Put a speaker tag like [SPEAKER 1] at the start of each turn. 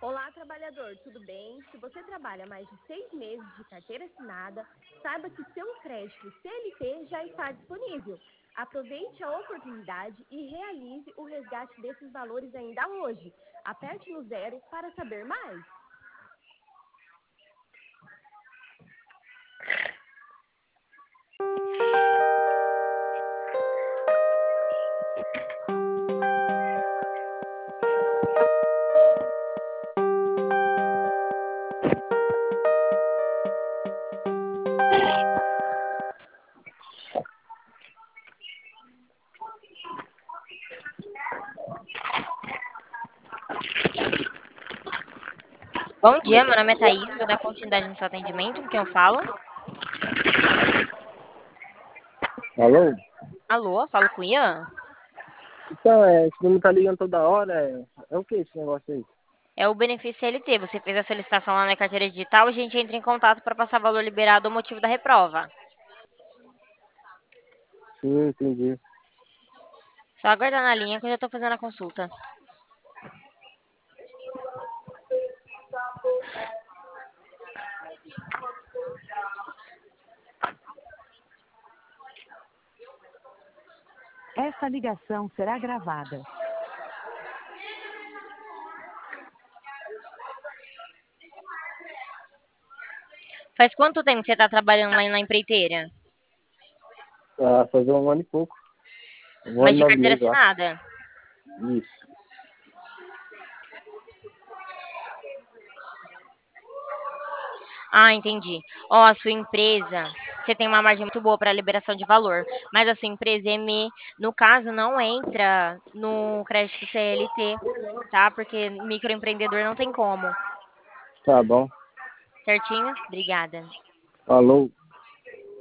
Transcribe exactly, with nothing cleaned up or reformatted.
[SPEAKER 1] Olá, trabalhador, tudo bem? Se você trabalha mais de seis meses de carteira assinada, saiba que seu crédito C L T já está disponível. Aproveite a oportunidade e realize o resgate desses valores ainda hoje. Aperte no zero para saber mais.
[SPEAKER 2] Bom dia, meu nome é Thaís, vou dar continuidade no seu atendimento, com quem eu falo.
[SPEAKER 3] Alô?
[SPEAKER 2] Alô, falo com o Ian?
[SPEAKER 3] Então, é, esse número tá ligando toda hora, é, é o que esse negócio aí?
[SPEAKER 2] É o benefício C L T, você fez a solicitação lá na carteira digital, a gente entra em contato para passar valor liberado ao motivo da reprova.
[SPEAKER 3] Sim, entendi.
[SPEAKER 2] Só aguardar na linha que eu já estou fazendo a consulta.
[SPEAKER 4] Esta ligação será gravada.
[SPEAKER 2] Faz quanto tempo que você está trabalhando lá na empreiteira?
[SPEAKER 3] Ah, fazer um ano e pouco. Um ano
[SPEAKER 2] Mas
[SPEAKER 3] e
[SPEAKER 2] de
[SPEAKER 3] nove
[SPEAKER 2] carteira
[SPEAKER 3] meses, eu acho.
[SPEAKER 2] assinada?
[SPEAKER 3] Isso.
[SPEAKER 2] Ah, entendi. Ó, a sua empresa, você tem uma margem muito boa para liberação de valor, mas a sua empresa M E, no caso, não entra no crédito C L T, tá? Porque microempreendedor não tem como.
[SPEAKER 3] Tá bom.
[SPEAKER 2] Certinho? Obrigada.
[SPEAKER 3] Falou.